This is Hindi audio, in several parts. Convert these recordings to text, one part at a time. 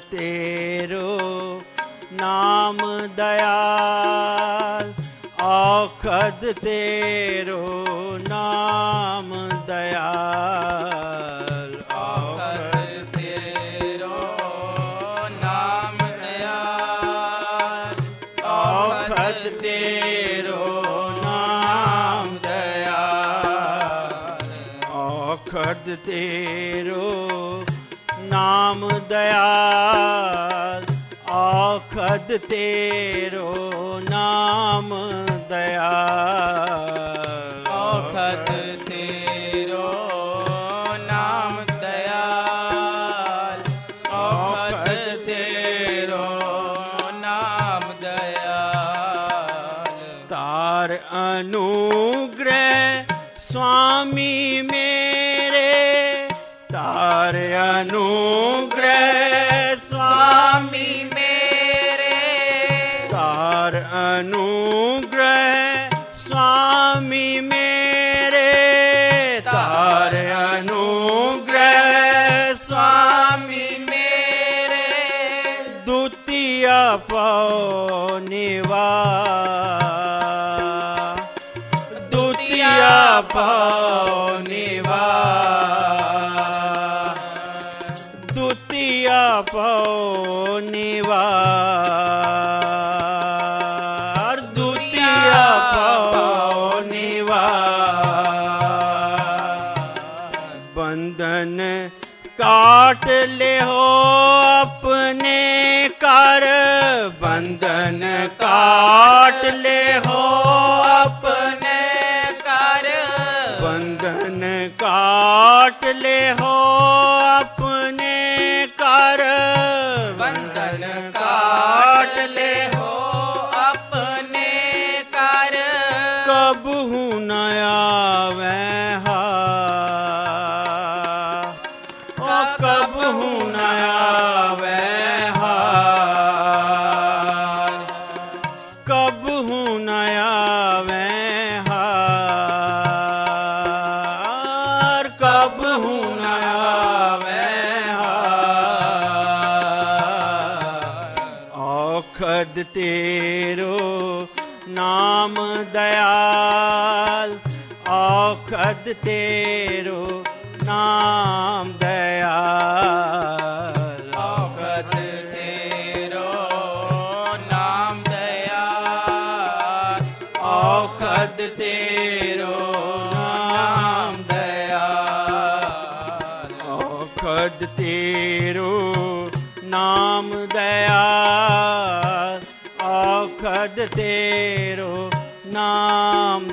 तेरो नाम दयाल, औखद तेरो नाम दयाल, औखद तेरो नाम दयाल, औखद तेरो नाम दयाल, औखद तेरो नाम दयाल, औखद तेरो नाम दयाल, औखद तेरो नाम दयाल, औखद तेरो नाम दयाल। तार अनुग्रह स्वामी मेरे, तार अनुग्रह स्वामी मेरे, तार अनुग्रह स्वामी मेरे, तार अनुग्रह स्वामी मेरे, द्वितीय पौनिवा, द्वितीय पौनिवा, द्वितीय पौनिवा, द्वितीय पौनिवा। बंधन काट ले हो अपने कर, बंधन काट ले हो अपने कर, बंधन काट ले हो अपने कर, बंधन काट ले हो अपने कर, कबहू न आवे हार, ओ कबहू न आवे हार, कबहू न आवे हार, कबहू न आवे हार। औखद तेरो नाम दयाल, औखद तेरो नाम दयाल, औखद तेरो नाम दयाल, औखद तेरो नाम दयाल, औखद तेरो नाम दयाल, औखद तेरो नाम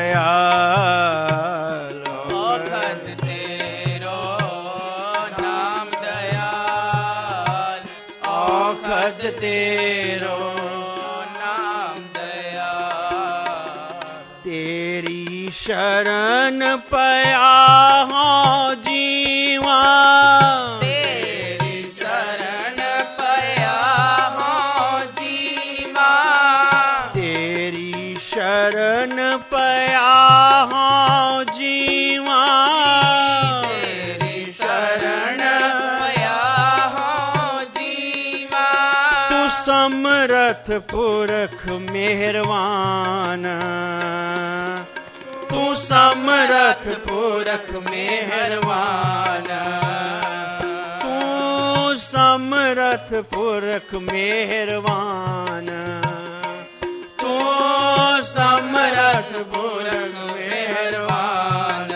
दयाल, औखद तेरो नाम दयाल, औखद तेरो नाम दयाल। तेरी शरण पया हो जीवा, तेरी शरण पया हो जीवा, तेरी शरण पया हो जीवा, तेरी शरण पया हो जीवा। तू समरथ पुरख मेहरवान, तू समरथ पुरख मेहरवान, तू समरथ पुरख मेहरवान, तू समरथ पुरख मेहरवान।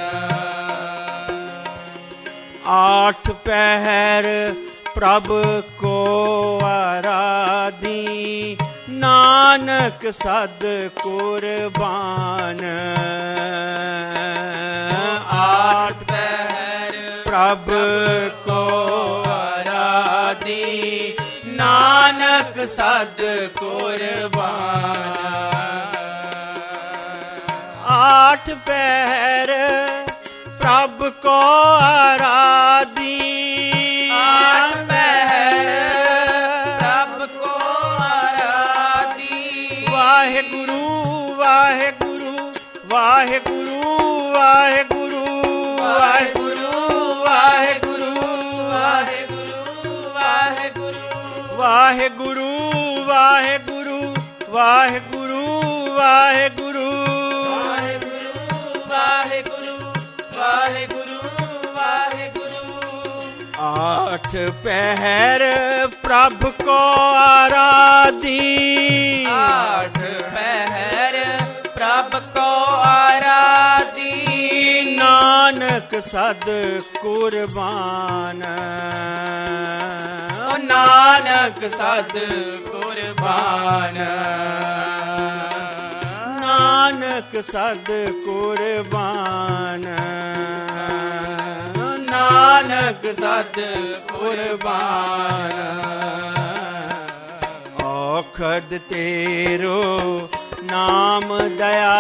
आठ पहर प्रभ को आराधी, नानक सद कुर्बान। आठ पहर प्रभ को आराधी, नानक सद कुर्बान। आठ पहर प्रभ को आराधी, आठ पहर प्रभ को आराधी। वाहेगुरु वाहेगुरु वाहेगुरु वाहेगुरु वाहेगुरु वाहेगुरु वाहेगुरु वाहेगुरु ਵਾਹਿਗੁਰੂ ਵਾਹਿਗੁਰੂ ਵਾਹਿਗੁਰੂ ਵਾਹਿਗੁਰੂ ਵਾਹਿਗੁਰੂ ਵਾਹਿਗੁਰੂ ਵਾਹਿਗੁਰੂ आठ पहर प्रभ को आराधी आठ पहर प्रभ को आराधी नानक सद कुर्बान नानक सद कुर्बान नानक सद कुर्बान नानक सद कुर्बान औखद तेरो नाम दया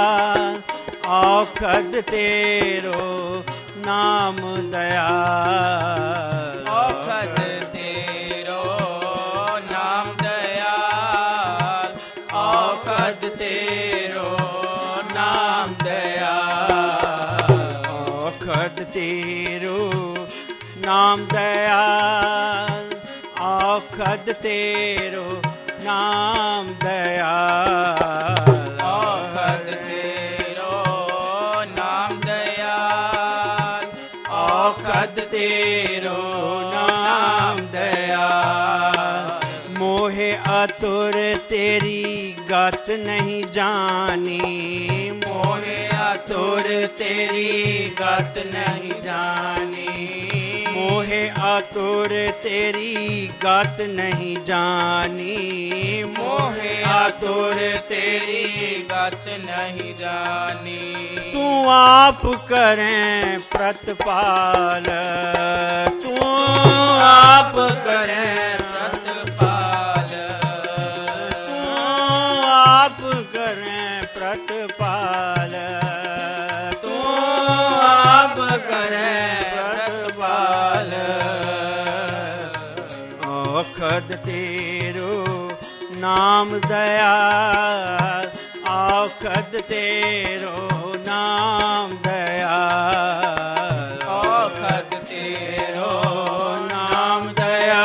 औखद तेरो नाम दया औखद तेरो नाम दया औखद तेरो नाम दया औखद तेरो नाम दया औखद तेरो नाम दया औखद तेरो नाम दया औखद तेरो नाम दया मोहे अतुर तेरी गत नहीं जानी मोहे अतुर तेरी गत नहीं जानी मोहे अतुर तेरी गत नहीं जानी मोहे आतुर तेरी गत नहीं जानी तू आप करें प्रतिपाल तू आप करें प्रतिपाल तू आप करें प्रतिपाल तू आप करें प्रतिपाल औखद तेरो नाम दया औखद तेरो नाम दया औखद तेरो नाम दया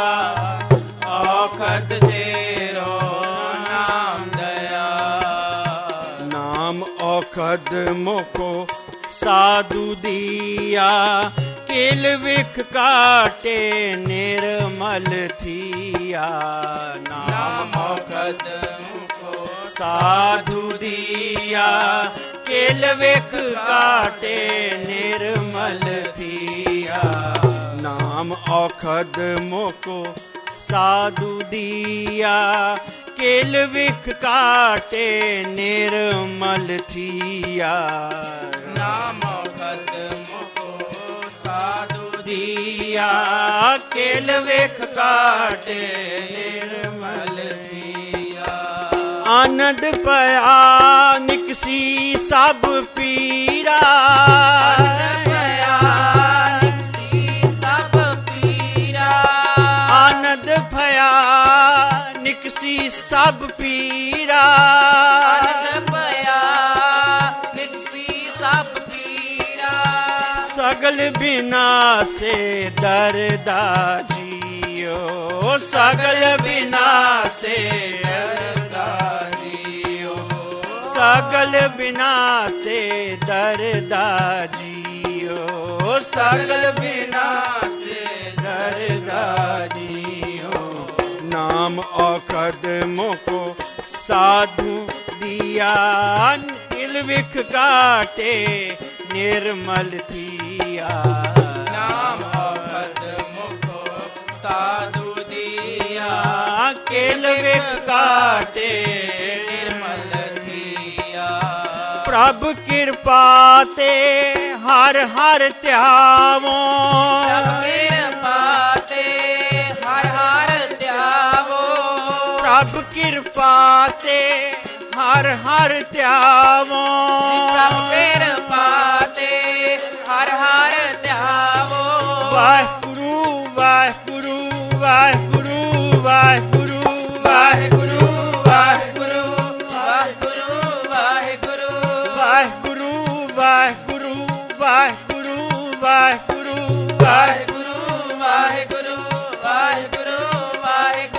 औखद तेरो नाम दया नाम औखद मोको साधु दिया किल विख काटे निर्मल थिया नाम औखद को साधु दिया किल विख काटे निर्मल थिया नाम औखद मोको साधु दिया किल विख काटे निर्मल थिया नाम औखद को साधु दिया किल विख काटे निर्मल थिया आनंद पया निकसी सब पीरा सब पीरा आनंद भया निकसी सब पीरा पया निकसी सब पीरा सगल बिना से दरदा जियो सगल बिना से दरदा जियो सगल बिना से दरदा जियो सगल बिना से दरदा जियो नाम औखद मोको साधु दिया किल विख काटे निर्मल थिया नाम औखद मुको साधु दिया किल विख काटे निर्मल थिया प्रभ कृपा ते हर हर त्यावो कृपा ते हर हर त्यावो प्रभ कृपा ते हर हर त्यावो कृपा ते हर हर त्यावो वाहिगुरु वाहिगुरु वाहिगुरु वाहिगुरु वाहिगुरु वाहिगुरु वाहिगुरु वाहिगुरु वाहिगुरु वाहिगुरु वाहिगुरु वाहिगुरु वाहिगुरु वाहिगुरु वाहिगुरु वाहिगुरु वाहिगुरु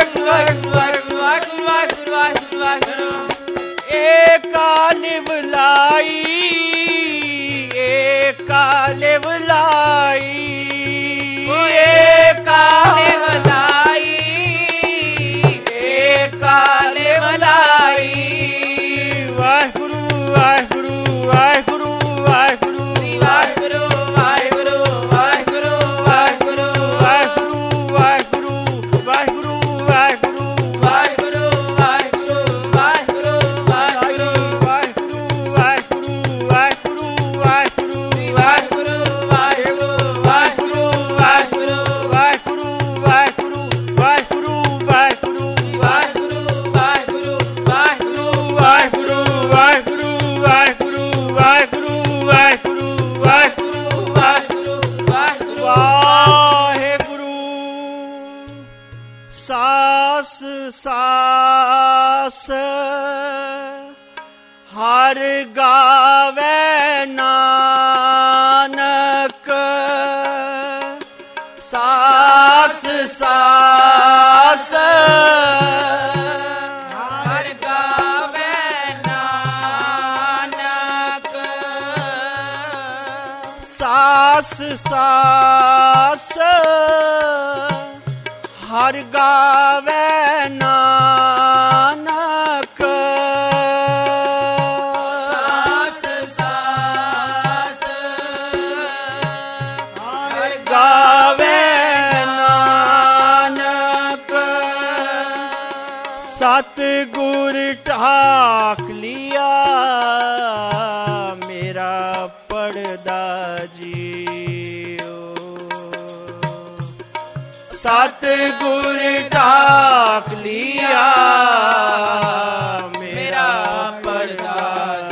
सास सास हर गावे नानक सास सास हर गावे नानक सास सास हर गावे नानक सास सास हर गावे नानक सतगुर ठाक लिया मेरा पड़दा जियो सतगुर ठाक लिया मेरा पड़दा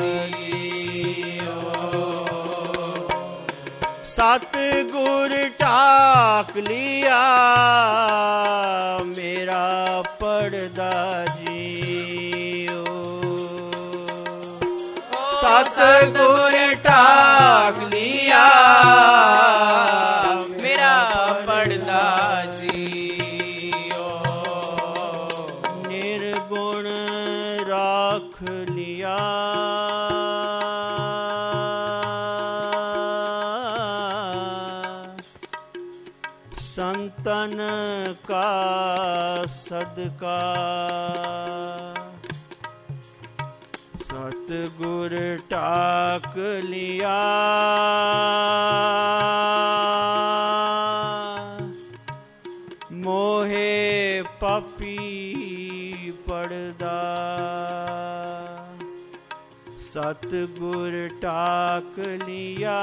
जियो सतगुर ठाक लिया मेरा पड़दा जियो सतगुर ठाक लिया मेरा पड़दा जियो निर्गुण राख लिया संतन का सदका सतगुर टाक लिया मोहे पापी पड़दा सतगुर टाक लिया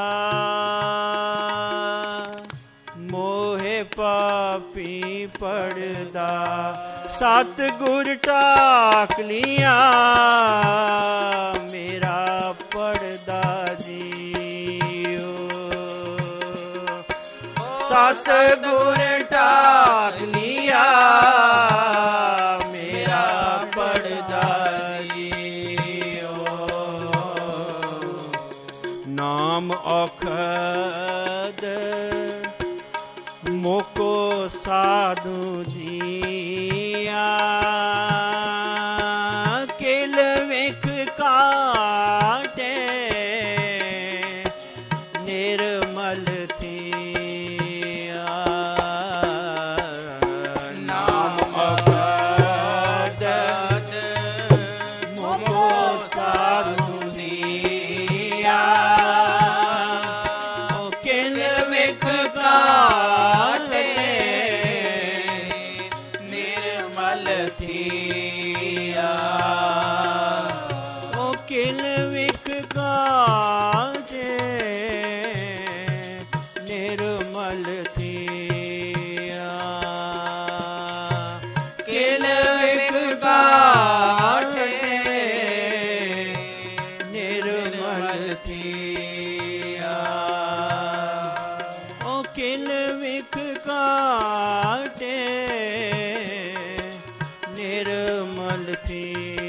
मोहे पापी पड़दा सतगुर टाक लिया मेरा पड़दा जियो सतगुर टाक लिया मेरा पड़दा जियो नाम औखद मोको साधु जिया किल विख काटे निर्मल थिया नाम अवगत मोको साधु जिया किल विख काटे निर्मल थिया ओ किल विख काटे निर्मल थिया किल विख काटे निर्मल थिया ओ किल विख काटे निर्मल थिया